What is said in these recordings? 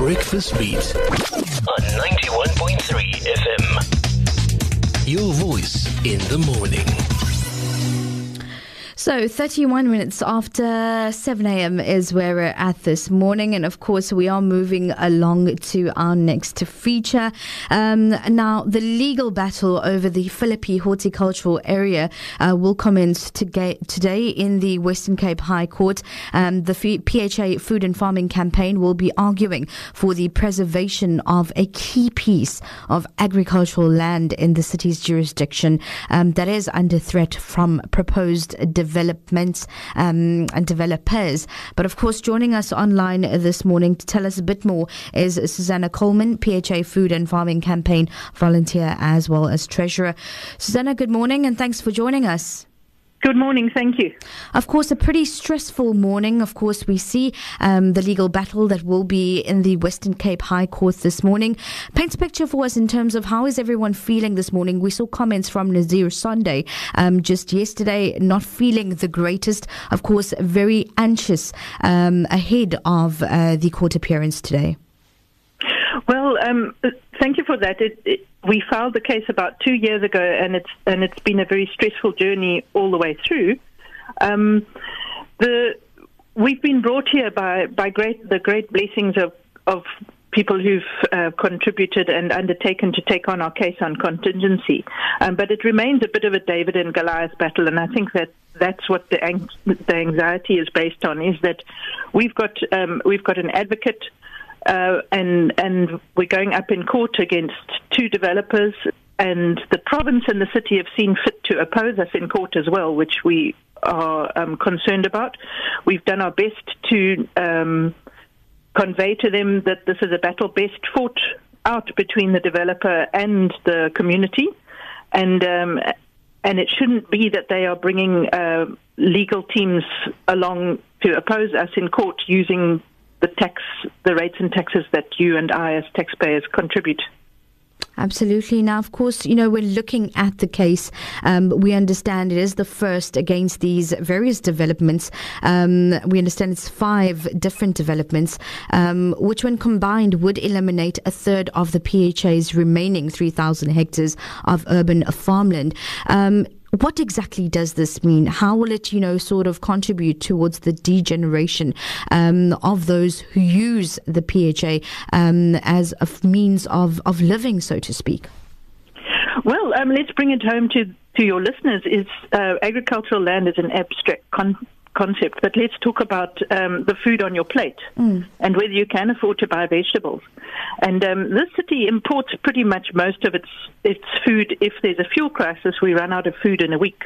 Breakfast Beat on 91.3 FM. Your voice in the morning. So 31 minutes after 7 a.m. is where we're at this morning. And of course, we are moving along to our next feature. Now, the legal battle over the Philippi horticultural area will commence today in the Western Cape High Court. The PHA Food and Farming Campaign will be arguing for the preservation of a key piece of agricultural land in the city's jurisdiction that is under threat from proposed developments and developers. But of course, joining us online this morning to tell us a bit more is Susanna Coleman, PHA Food and Farming Campaign volunteer as well as treasurer. Susanna, good morning and thanks for joining us. Good morning, thank you. Of course, a pretty stressful morning. Of course, we see the legal battle that will be in the Western Cape High Court this morning. Paint a picture for us in terms of how is everyone feeling this morning. We saw comments from Nazir Sonday just yesterday, not feeling the greatest. Of course, very anxious ahead of the court appearance today. Well, thank you for that. We filed the case about 2 years ago, and it's been a very stressful journey all the way through. We've been brought here by the great blessings of people who've contributed and undertaken to take on our case on contingency. But it remains a bit of a David and Goliath battle, and I think that's what the anxiety is based on. Is that we've got an advocate. And we're going up in court against two developers, and the province and the city have seen fit to oppose us in court as well, which we are concerned about. We've done our best to convey to them that this is a battle best fought out between the developer and the community, and it shouldn't be that they are bringing legal teams along to oppose us in court using the rates and taxes that you and I as taxpayers contribute. Absolutely. Now, of course, we're looking at the case. We understand it is the first against these various developments. We understand it's 5 different developments, which when combined would eliminate a third of the PHA's remaining 3,000 hectares of urban farmland. What exactly does this mean? How will it, sort of contribute towards the degeneration of those who use the PHA as a means of living, so to speak? Well, let's bring it home to your listeners. Agricultural land is an abstract concept, but let's talk about the food on your plate and whether you can afford to buy vegetables. And this city imports pretty much most of its food. If there's a fuel crisis, we run out of food in a week.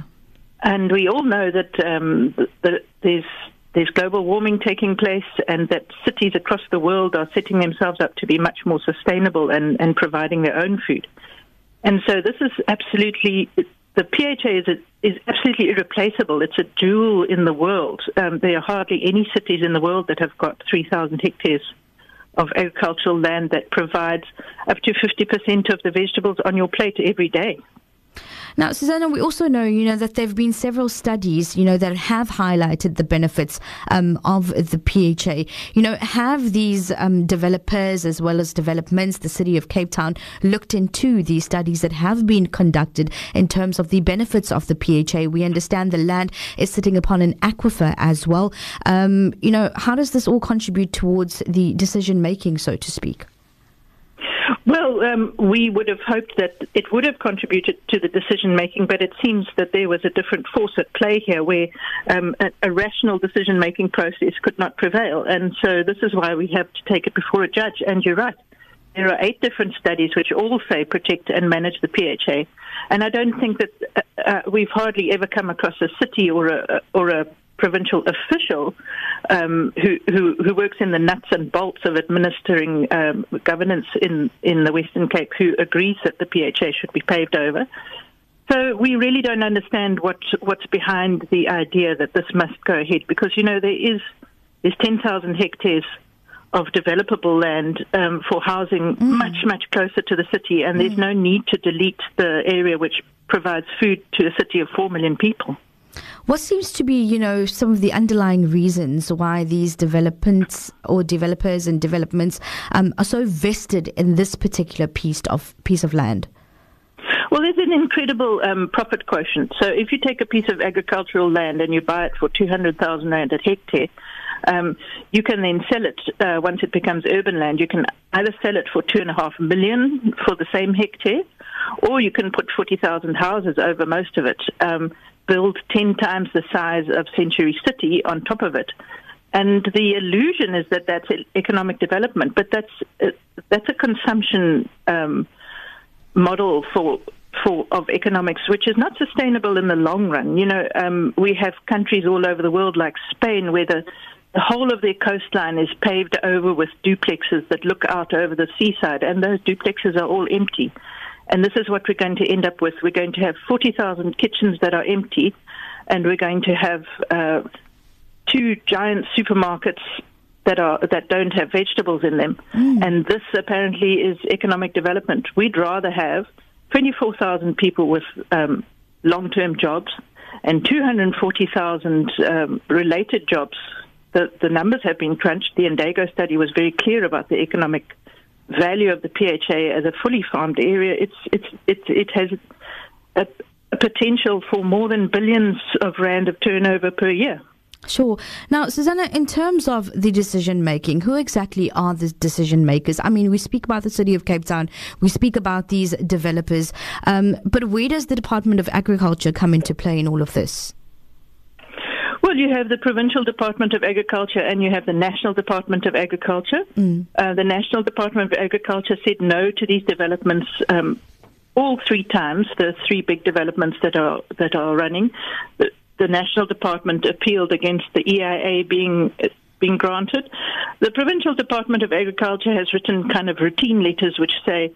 And we all know that there's global warming taking place, and that cities across the world are setting themselves up to be much more sustainable and providing their own food. And so this is absolutely... The PHA is absolutely irreplaceable. It's a jewel in the world. There are hardly any cities in the world that have got 3,000 hectares of agricultural land that provides up to 50% of the vegetables on your plate every day. Now, Susanna, we also know, that there have been several studies, that have highlighted the benefits of the PHA. Have these developers as well as developments, the City of Cape Town, looked into these studies that have been conducted in terms of the benefits of the PHA? We understand the land is sitting upon an aquifer as well. How does this all contribute towards the decision making, so to speak? Well, we would have hoped that it would have contributed to the decision-making, but it seems that there was a different force at play here where a rational decision-making process could not prevail. And so this is why we have to take it before a judge. And you're right. There are 8 different studies which all say protect and manage the PHA. And I don't think that we've hardly ever come across a city or a provincial official who works in the nuts and bolts of administering governance in the Western Cape who agrees that the PHA should be paved over. So we really don't understand what's behind the idea that this must go ahead, because there's 10,000 hectares of developable land for housing much closer to the city, and there's no need to delete the area which provides food to a city of 4 million people. What seems to be, some of the underlying reasons why these developments or developers and developments are so vested in this particular piece of land? Well, there's an incredible profit quotient. So if you take a piece of agricultural land and you buy it for 200,000 rand a hectare, you can then sell it once it becomes urban land. You can either sell it for 2.5 million for the same hectare, or you can put 40,000 houses over most of it, build 10 times the size of Century City on top of it. And the illusion is that that's economic development, but that's a consumption model of economics, which is not sustainable in the long run. We have countries all over the world like Spain where the whole of their coastline is paved over with duplexes that look out over the seaside, and those duplexes are all empty. And this is what we're going to end up with. We're going to have 40,000 kitchens that are empty, and we're going to have 2 giant supermarkets that don't have vegetables in them. And this apparently is economic development. We'd rather have 24,000 people with long-term jobs and 240,000 related jobs. The numbers have been crunched. The Indigo study was very clear about the economic value of the PHA as a fully farmed area. It has a potential for more than billions of rand of turnover per year. Sure. Now, Susanna, in terms of the decision making, who exactly are the decision makers? I mean, we speak about the City of Cape Town, we speak about these developers, but where does the Department of Agriculture come into play in all of this? Well, you have the Provincial Department of Agriculture and you have the National Department of Agriculture. The National Department of Agriculture said no to these developments all 3 times, the 3 big developments that are running. The National Department appealed against the EIA being granted. The Provincial Department of Agriculture has written kind of routine letters which say,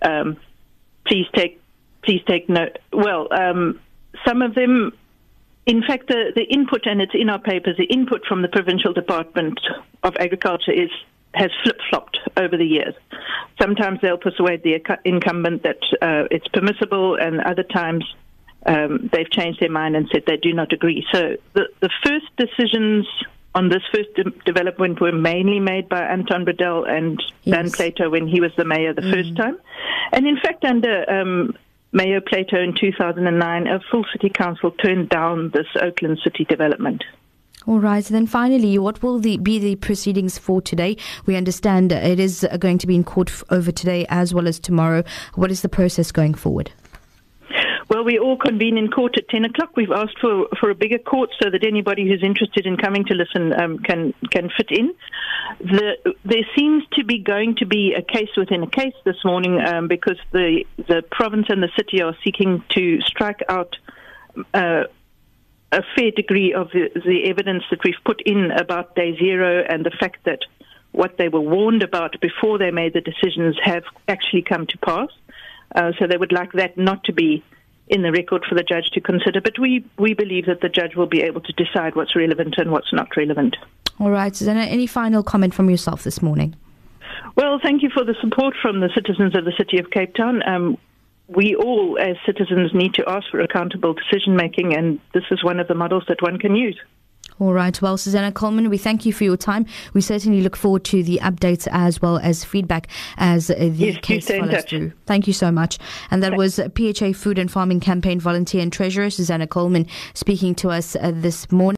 please take note. Well, some of them, in fact, the input, and it's in our papers, the input from the Provincial Department of Agriculture has flip-flopped over the years. Sometimes they'll persuade the incumbent that it's permissible, and other times they've changed their mind and said they do not agree. So the first decisions on this first development were mainly made by Anton Bredell and Dan Plato when he was the mayor the first time. And in fact, under Mayor Plato in 2009, a full city council turned down this Oakland City development. All right. Then finally, what will be the proceedings for today? We understand it is going to be in court over today as well as tomorrow. What is the process going forward? Well, we all convene in court at 10 o'clock. We've asked for a bigger court so that anybody who's interested in coming to listen can fit in. There seems to be going to be a case within a case this morning because the province and the city are seeking to strike out a fair degree of the evidence that we've put in about Day Zero and the fact that what they were warned about before they made the decisions have actually come to pass. So they would like that not to be in the record for the judge to consider. But we believe that the judge will be able to decide what's relevant and what's not relevant. All right, Susanna, any final comment from yourself this morning? Well, thank you for the support from the citizens of the City of Cape Town. We all, as citizens, need to ask for accountable decision-making, and this is one of the models that one can use. All right. Well, Susanna Coleman, we thank you for your time. We certainly look forward to the updates as well as feedback as the case follows through. Thank you so much. And that was PHA Food and Farming Campaign volunteer and treasurer Susanna Coleman speaking to us this morning.